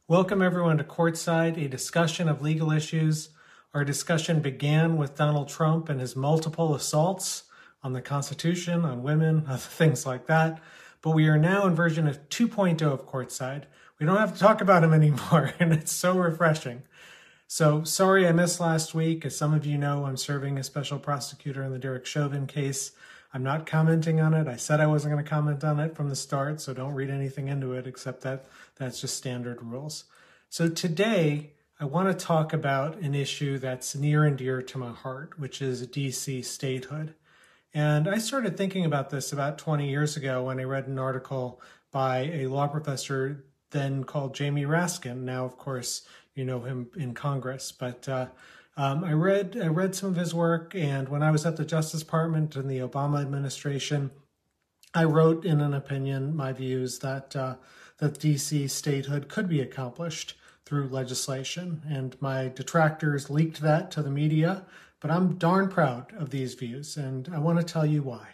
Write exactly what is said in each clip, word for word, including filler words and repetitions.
Welcome everyone to Courtside, a discussion of legal issues. Our discussion began with Donald Trump and his multiple assaults on the Constitution, on women, other things like that. But we are now in version of two point oh of Courtside. We don't have to talk about him anymore, and it's so refreshing. So sorry I missed last week. As some of you know, I'm serving as special prosecutor in the Derek Chauvin case. I'm not commenting on it. I said I wasn't going to comment on it from the start, so don't read anything into it except that that's just standard rules. So today, I want to talk about an issue that's near and dear to my heart, which is D C statehood. And I started thinking about this about twenty years ago when I read an article by a law professor then called Jamie Raskin. Now, of course, you know him in Congress, but uh, Um, I read I read some of his work, and when I was at the Justice Department in the Obama administration, I wrote in an opinion my views that uh, that D C statehood could be accomplished through legislation, and my detractors leaked that to the media, but I'm darn proud of these views, and I want to tell you why.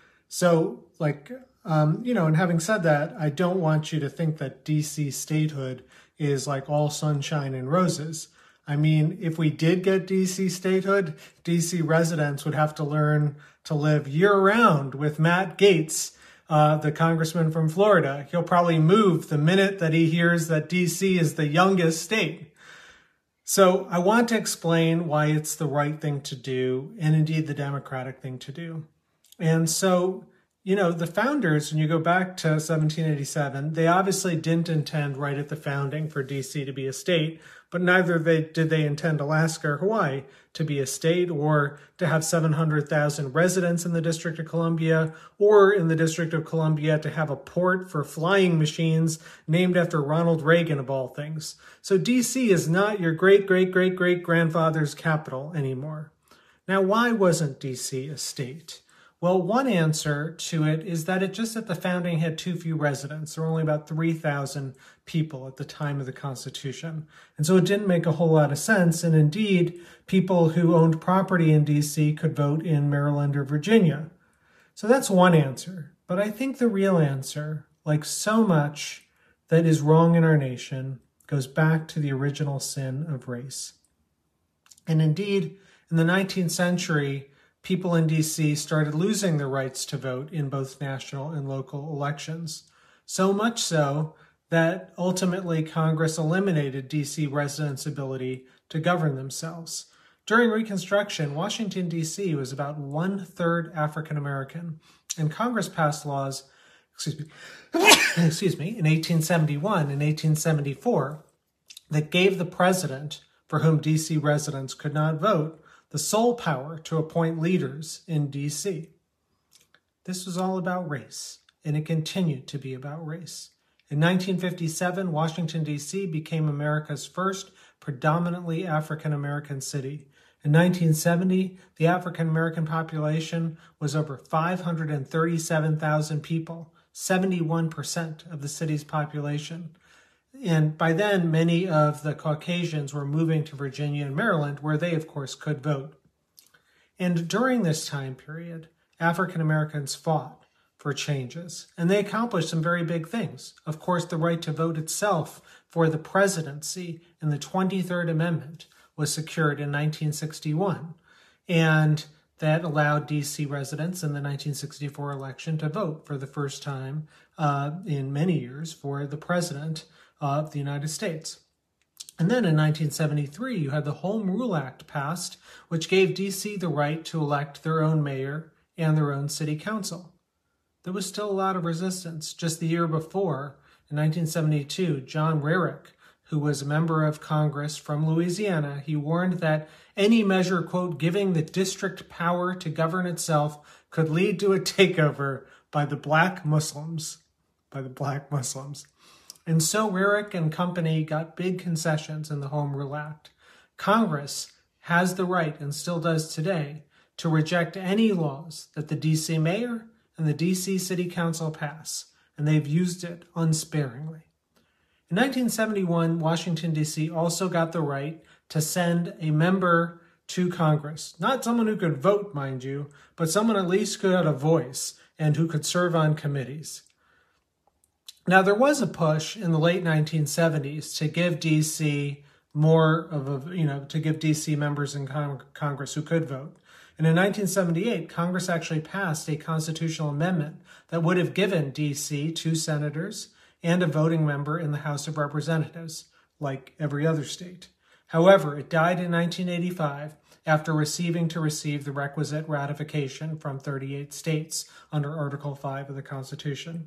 So, like, um, you know, and having said that, I don't want you to think that D C statehood is like all sunshine and roses. I mean, if we did get D C statehood, D C residents would have to learn to live year-round with Matt Gaetz, uh, the congressman from Florida. He'll probably move the minute that he hears that D C is the youngest state. So I want to explain why it's the right thing to do, and indeed the democratic thing to do. And so, you know, the founders, when you go back to seventeen eighty-seven, they obviously didn't intend right at the founding for D C to be a state, but neither they, did they intend Alaska or Hawaii to be a state, or to have seven hundred thousand residents in the District of Columbia, or in the District of Columbia to have a port for flying machines named after Ronald Reagan, of all things. So D C is not your great-great-great-great-grandfather's capital anymore. Now, why wasn't D C a state? Well, one answer to it is that it just at the founding had too few residents. There were only about three thousand people at the time of the Constitution. And so it didn't make a whole lot of sense. And indeed, people who owned property in D C could vote in Maryland or Virginia. So that's one answer. But I think the real answer, like so much that is wrong in our nation, goes back to the original sin of race. And indeed, in the nineteenth century, people in D C started losing their rights to vote in both national and local elections. So much so that ultimately Congress eliminated D C residents' ability to govern themselves. During Reconstruction, Washington, D C was about one-third African American, and Congress passed laws, excuse me, excuse me, in eighteen seventy-one and eighteen seventy-four that gave the president, for whom D C residents could not vote, the sole power to appoint leaders in D C. This was all about race, and it continued to be about race. In nineteen fifty-seven, Washington, D C became America's first predominantly African-American city. In nineteen seventy, the African-American population was over five hundred thirty-seven thousand people, seventy-one percent of the city's population. And by then, many of the Caucasians were moving to Virginia and Maryland, where they, of course, could vote. And during this time period, African Americans fought for changes, and they accomplished some very big things. Of course, the right to vote itself for the presidency in the twenty-third Amendment was secured in nineteen sixty-one, and that allowed D C residents in the nineteen sixty-four election to vote for the first time uh, in many years for the president of the United States. And then in nineteen seventy-three, you had the Home Rule Act passed, which gave D C the right to elect their own mayor and their own city council. There was still a lot of resistance. Just the year before, in nineteen seventy-two, John Rarick, who was a member of Congress from Louisiana, he warned that any measure, quote, giving the district power to govern itself could lead to a takeover by the black Muslims, by the black Muslims. And so Rarick and company got big concessions in the Home Rule Act. Congress has the right, and still does today, to reject any laws that the D C mayor and the D C City Council pass, and they've used it unsparingly. In nineteen seventy-one, Washington, D C also got the right to send a member to Congress. Not someone who could vote, mind you, but someone at least who had a voice and who could serve on committees. Now, there was a push in the late nineteen seventies to give D C more of a, you know, to give D C members in Cong- Congress who could vote. And in nineteen seventy-eight, Congress actually passed a constitutional amendment that would have given D C two senators and a voting member in the House of Representatives, like every other state. However, it died in nineteen eighty-five after receiving to receive the requisite ratification from thirty-eight states under Article five of the Constitution.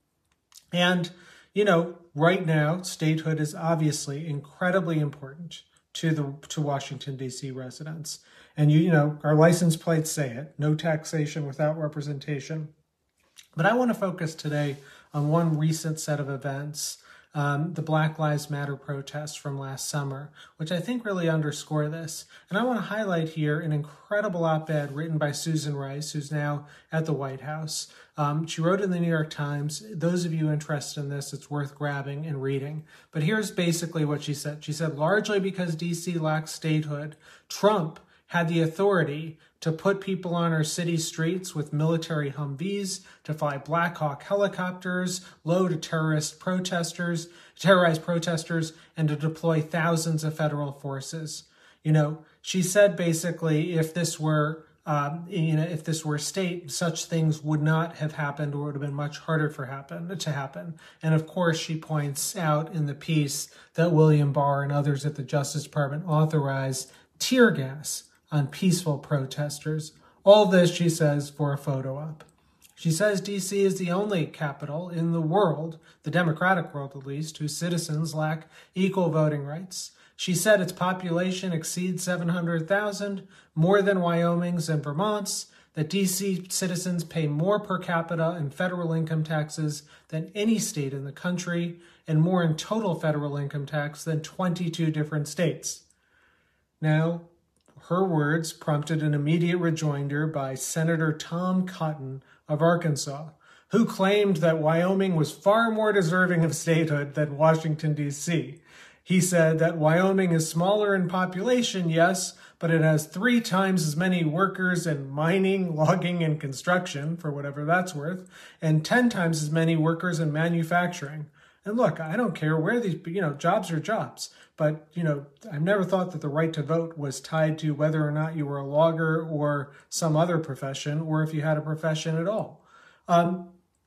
And, you know, right now, statehood is obviously incredibly important to the to Washington, D C residents. And, you, you know, our license plates say it, no taxation without representation. But I want to focus today on one recent set of events, um, the Black Lives Matter protests from last summer, which I think really underscore this. And I want to highlight here an incredible op-ed written by Susan Rice, who's now at the White House. Um, she wrote in the New York Times. Those of you interested in this, it's worth grabbing and reading. But here's basically what she said. She said, largely because D C lacks statehood, Trump had the authority to put people on our city streets with military Humvees, to fly Black Hawk helicopters, load terrorist protesters, terrorize protesters, and to deploy thousands of federal forces. You know, she said basically, if this were, um, you know, if this were a state, such things would not have happened, or would have been much harder for happen to happen. And of course, she points out in the piece that William Barr and others at the Justice Department authorized tear gas on peaceful protesters. All this, she says, for a photo op. She says D C is the only capital in the world, the democratic world at least, whose citizens lack equal voting rights. She said its population exceeds seven hundred thousand, more than Wyoming's and Vermont's, that D C citizens pay more per capita in federal income taxes than any state in the country, and more in total federal income tax than twenty-two different states. Now, her words prompted an immediate rejoinder by Senator Tom Cotton of Arkansas, who claimed that Wyoming was far more deserving of statehood than Washington, D C. He said that Wyoming is smaller in population, yes, but it has three times as many workers in mining, logging, and construction, for whatever that's worth, and ten times as many workers in manufacturing. And look, I don't care where these, you know, jobs are jobs. But, you know, I've never thought that the right to vote was tied to whether or not you were a logger or some other profession, or if you had a profession at all. Um,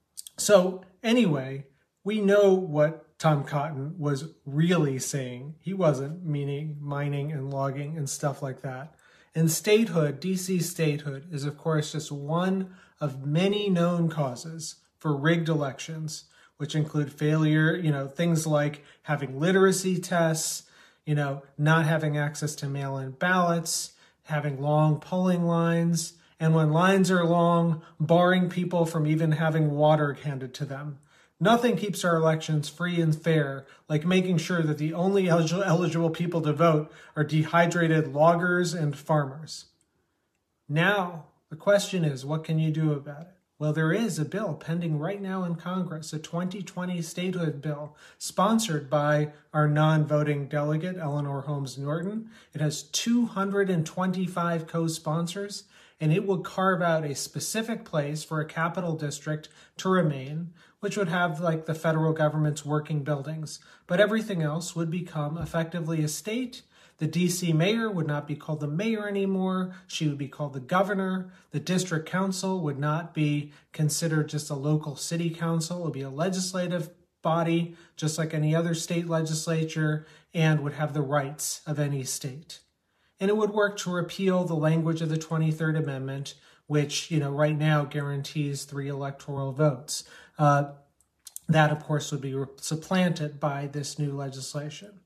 so anyway, we know what Tom Cotton was really saying. He wasn't meaning mining and logging and stuff like that. And statehood, D C statehood, is of course just one of many known causes for rigged elections, which include failure, you know, things like having literacy tests, you know, not having access to mail-in ballots, having long polling lines, and when lines are long, barring people from even having water handed to them. Nothing keeps our elections free and fair like making sure that the only eligible people to vote are dehydrated loggers and farmers. Now, the question is, what can you do about it? Well, there is a bill pending right now in Congress, a twenty twenty statehood bill sponsored by our non-voting delegate, Eleanor Holmes Norton. It has two hundred twenty-five co-sponsors, and it would carve out a specific place for a capital district to remain, which would have like the federal government's working buildings. But everything else would become effectively a state. The D C mayor would not be called the mayor anymore. She would be called the governor. The district council would not be considered just a local city council. It would be a legislative body, just like any other state legislature, and would have the rights of any state. And it would work to repeal the language of the twenty-third Amendment, which, you know, right now guarantees three electoral votes. Uh, that, of course, would be supplanted by this new legislation.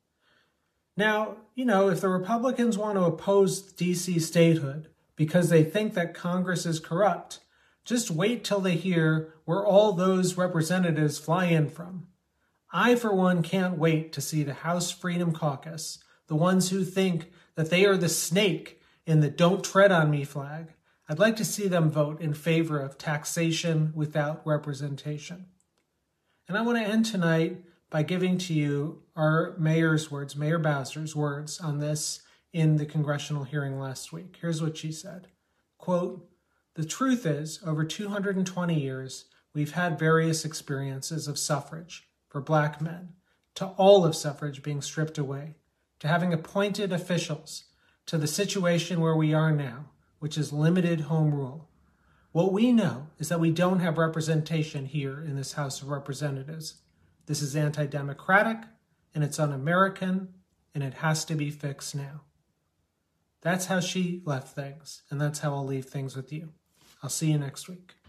Now, you know, if the Republicans want to oppose D C statehood because they think that Congress is corrupt, just wait till they hear where all those representatives fly in from. I, for one, can't wait to see the House Freedom Caucus, the ones who think that they are the snake in the Don't Tread on Me flag. I'd like to see them vote in favor of taxation without representation. And I want to end tonight by giving to you our mayor's words, Mayor Bowser's words on this in the congressional hearing last week. Here's what she said. Quote, "The truth is, over two hundred twenty years, we've had various experiences of suffrage for Black men, to all of suffrage being stripped away, to having appointed officials, to the situation where we are now, which is limited home rule. What we know is that we don't have representation here in this House of Representatives. This is anti-democratic, and it's un-American, and it has to be fixed now. That's how she left things, and that's how I'll leave things with you. I'll see you next week.